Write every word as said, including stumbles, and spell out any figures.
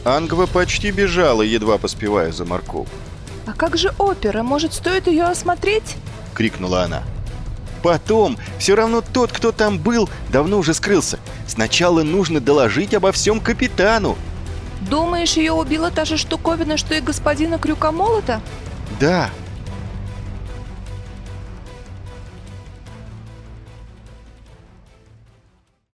Ангва почти бежала, едва поспевая за Марков. «А как же опера? Может, стоит ее осмотреть?» — крикнула она. «Потом, все равно тот, кто там был, давно уже скрылся. Сначала нужно доложить обо всем капитану». «Думаешь, ее убила та же штуковина, что и господина Крюкомолота?» «Да,